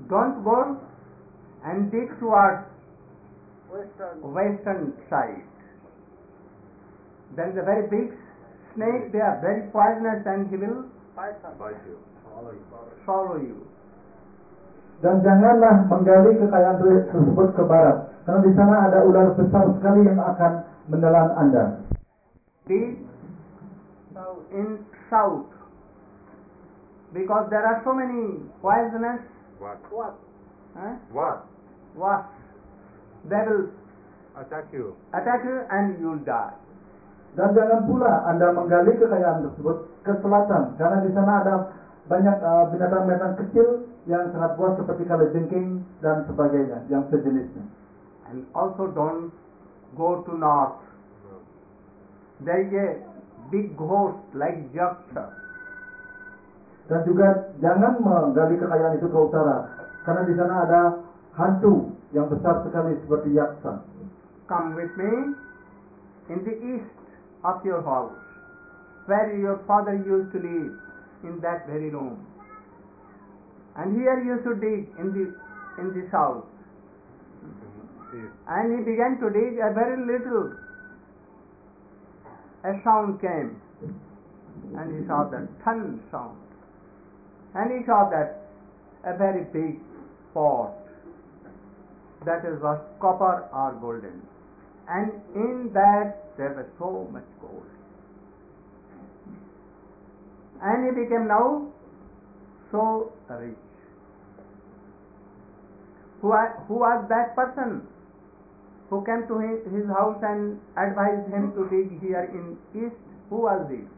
don't go and dig towards western side. There is a very big snake, they are very poisonous and he will Bite you. swallow you. Dan janganlah menggali kekayaan tersebut ke barat, karena di sana ada ular besar sekali yang akan menelan Anda. Dig in south, because there are so many poisonous What? wasps. They will Attack you. and you will die. Dan jangan pula Anda menggali kekayaan tersebut ke selatan, karena di sana ada banyak binatang-binatang kecil yang sangat buas seperti kalajengking dan sebagainya yang sejenisnya. And also don't go to north. There is a big ghost like Yaksa. Dan juga jangan menggali kekayaan itu ke utara, karena di sana ada hantu yang besar sekali seperti yaksa. Come with me in the east of your house, where your father used to live, in that very room. And here you should dig in the south. And he began to dig. A very little a sound came, and he saw that thun sound, and he saw that a very big pot, that is was copper or golden, and in that there was so much gold. And he became now so rich. Who was that person who came to his house and advised him to dig here in east? Who was he?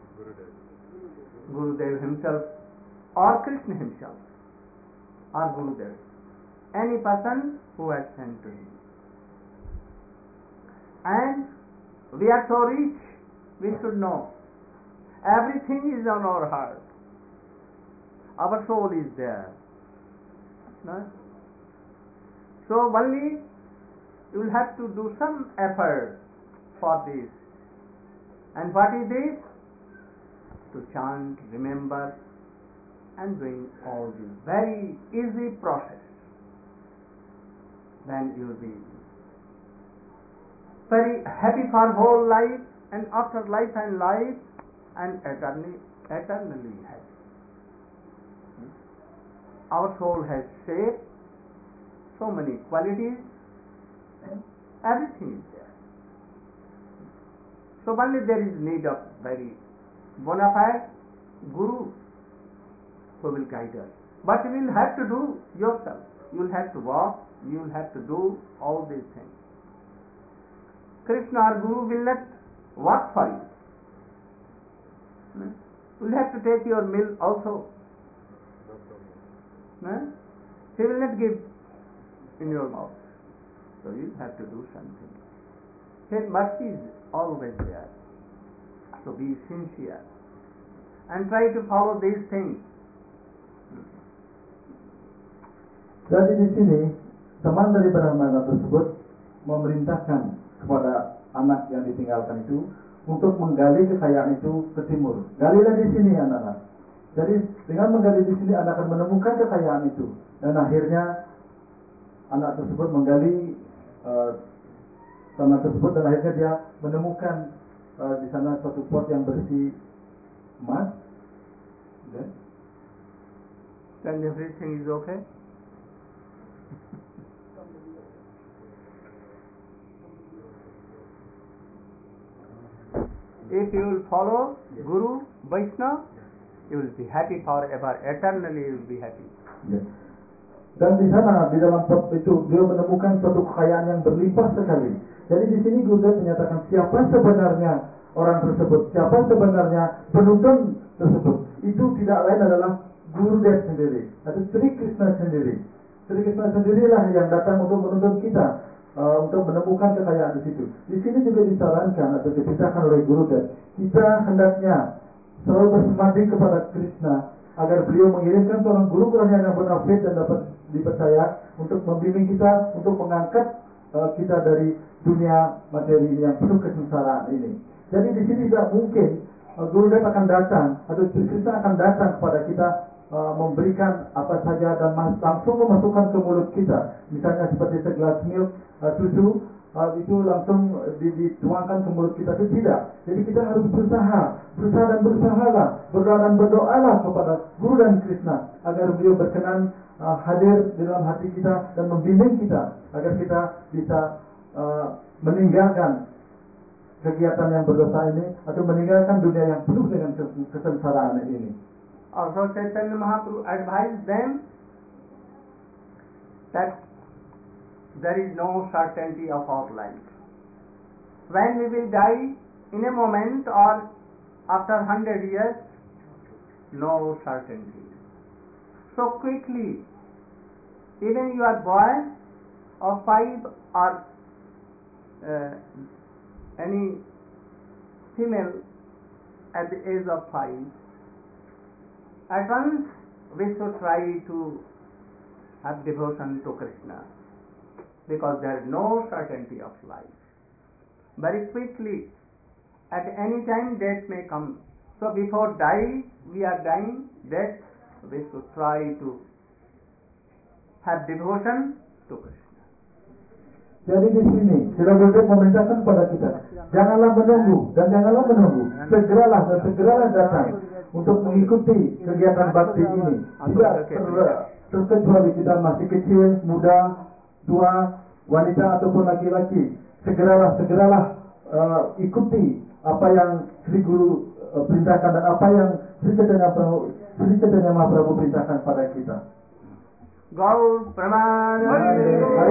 Gurudev himself, or Krishna himself, or Gurudev. Any person who has sent to him. And we are so rich, we should know. Everything is on our heart. Our soul is there. No? So only you will have to do some effort for this. And what is this? To chant, remember, and doing all this very easy process. Then you will be very happy for whole life, and after life and life, and eternally happy. Our soul has shape, so many qualities, everything is there. So only there is need of very bona fide guru who will guide us. But you will have to do yourself. You will have to walk, you will have to do all these things. Krishna or Guru will not work for you. You will have to take your meal also. He will not give in your mouth. So you have to do something. His mercy is always there. So be sincere and try to follow these things. Jadi di sini teman dari Brahmana tersebut memerintahkan kepada anak yang ditinggalkan itu untuk menggali kekayaan itu ke timur. Galilah di sini anak-anak. Jadi dengan menggali di sini Anda akan menemukan kekayaan itu. Dan akhirnya anak tersebut menggali tanah tersebut dan akhirnya dia menemukan di sana suatu pot yang berisi emas. Then everything is okay. If you will follow Guru, Vaishnava, you will be happy forever, eternally you will be happy. Dan di sana, di dalam pot itu, dia menemukan suatu kekayaan yang berlimpah sekali. Jadi di sini Gurudev menyatakan siapa sebenarnya orang tersebut, siapa sebenarnya penuntun tersebut. Itu tidak lain adalah Gurudev sendiri, atau Sri Krishna sendiri. Sri Krishna sendirilah yang datang untuk menuntun kita, untuk menemukan kekayaan di situ. Di sini juga disarankan atau dipisahkan oleh Gurudev, kita hendaknya selalu bersemadi kepada Krishna agar beliau mengirimkan seorang guru yang bonafide dan dapat dipercaya untuk membimbing kita, untuk mengangkat kita dari dunia materi yang penuh kesengsaraan ini. Jadi di sini tidak mungkin Gurudev akan datang atau Krishna akan datang kepada kita memberikan apa saja dan langsung memasukkan ke mulut kita. Misalnya seperti segelas milk, susu, itu langsung dituangkan ke mulut kita, itu tidak. Jadi kita harus berusaha dan berusahalah, berdoa dan berdoalah kepada Guru dan Krishna agar beliau berkenan hadir di dalam hati kita dan membimbing kita agar kita bisa meninggalkan kegiatan yang berdosa ini atau meninggalkan dunia yang penuh dengan kesengsaraan ini. Also Chaitanya Mahaprabhu advised them that there is no certainty of our life. When we will die in a moment or after 100 years, no certainty. So quickly, even you are boy or 5 or any female at the age of 5, at once we should try to have devotion to Krishna, because there is no certainty of life. Very quickly, at any time death may come. So before we are dying, death, we should try to have devotion to Krishna. Jadi di sini Srila Gurudev memerintahkan kepada kita, janganlah menunggu dan janganlah menunggu, segeralah datang untuk mengikuti kegiatan bakti ini. Tidak terkecuali kita masih kecil, muda, tua, wanita ataupun laki-laki. Segeralah ikuti apa yang Sri Guru perintahkan dan apa yang Sri Chaitanya Mahaprabhu perintahkan pada kita. Gaur Pramanande.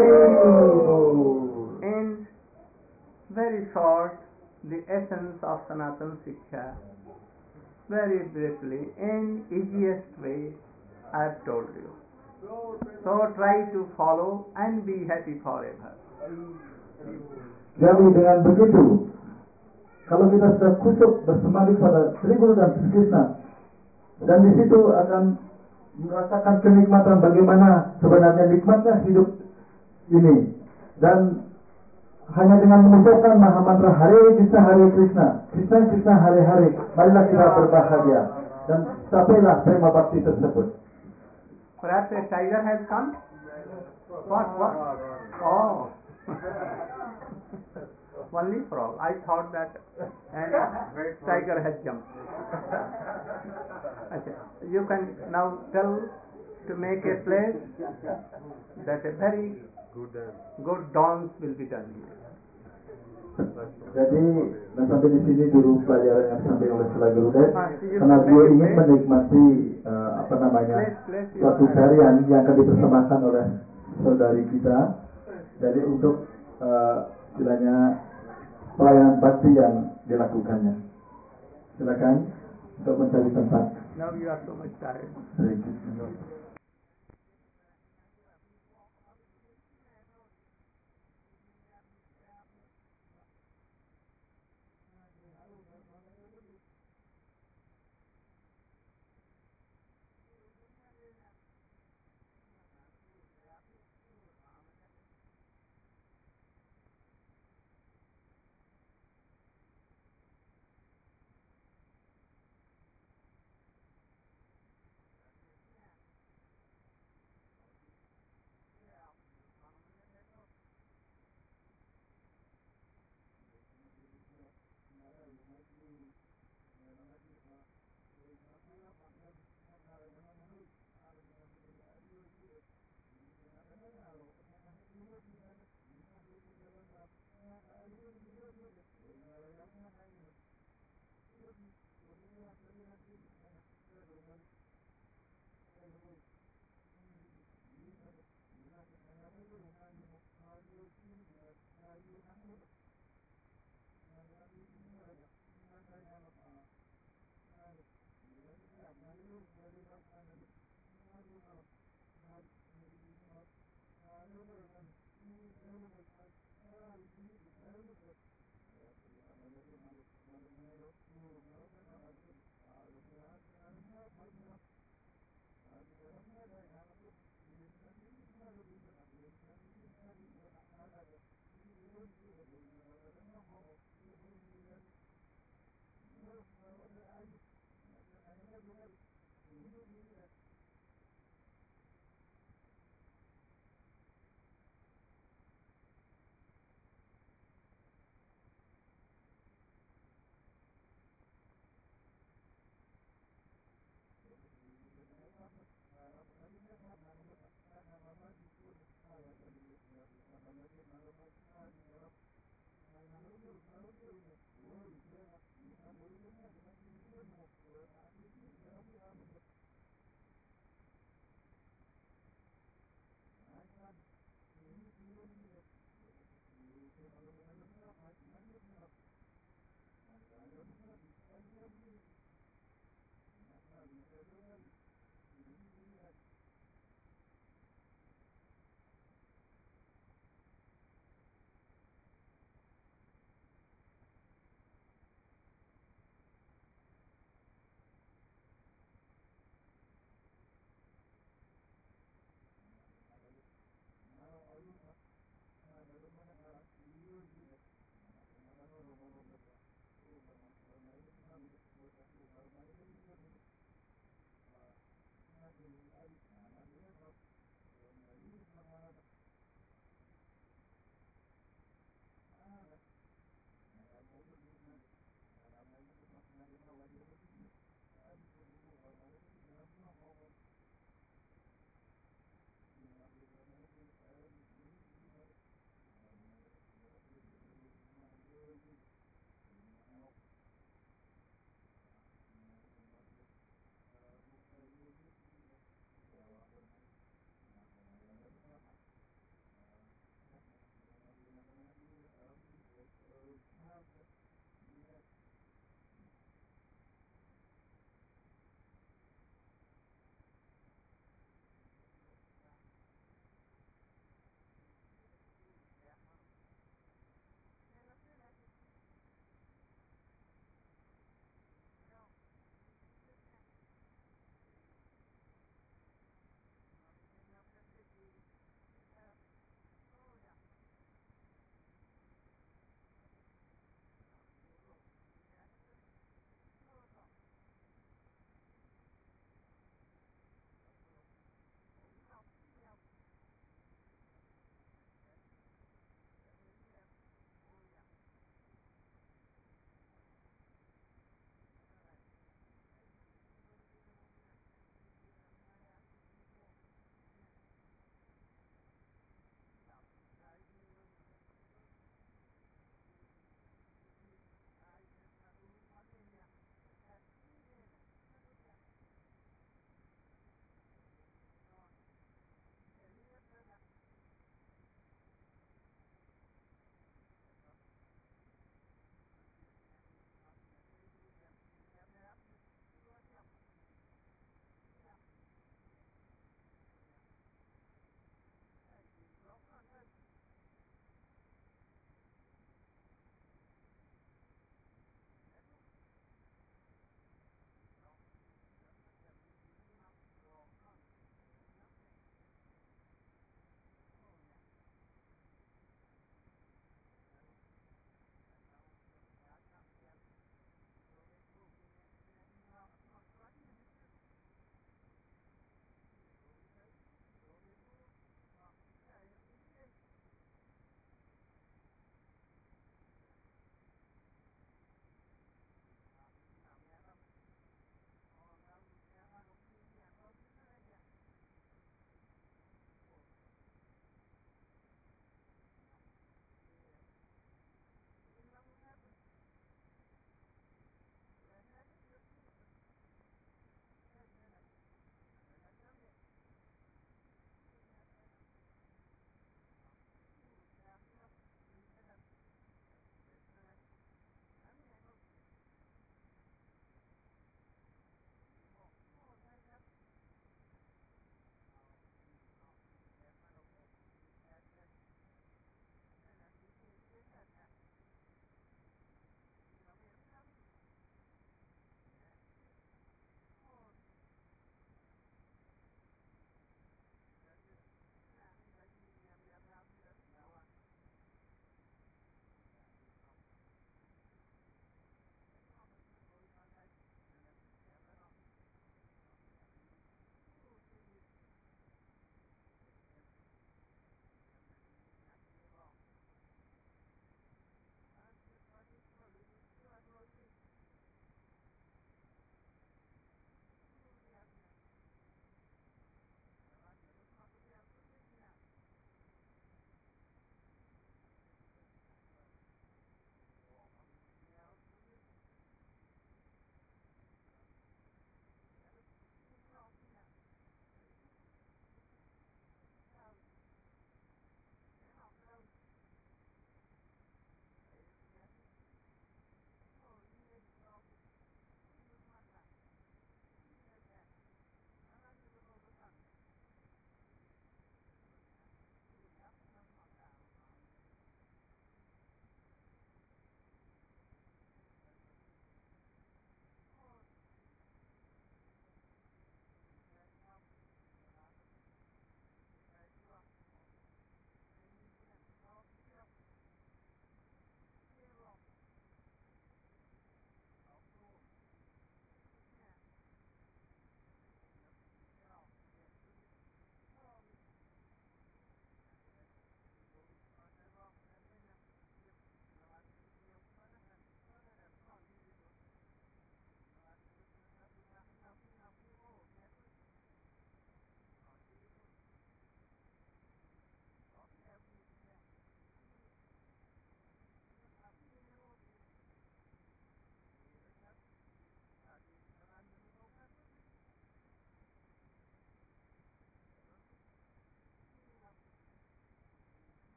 In very short, the essence of Sanatana Shiksha, very briefly, in easiest way, I have told you. So try to follow and be happy forever. Jadi dengan begitu, kalau kita sudah kusuk bersemadi pada Sri Guru dan Sri Krishna, dan di situ akan merasakan kenikmatan bagaimana sebenarnya nikmatnya hidup ini, dan hanya dengan mengucapkan maha mantra Hare Krishna, Krishna Krishna Hare Hare, marilah kita berbahagia dan capailah prema bakti tersebut. Perhaps a tiger has come. What? Oh. Only frog. I thought that and tiger has jumped. Okay. You can now tell to make a place that a very good dance will be done here. Jadi sampai di sini dulu pelajaran yang disampaikan oleh Srila Gurudev, karena dia ingin menikmati suatu tarian yang akan dipersembahkan oleh saudari kita. Jadi untuk istilahnya pelayanan bakti yang dilakukannya. Silakan untuk mencari tempat. Now you are so much tired. Thank you.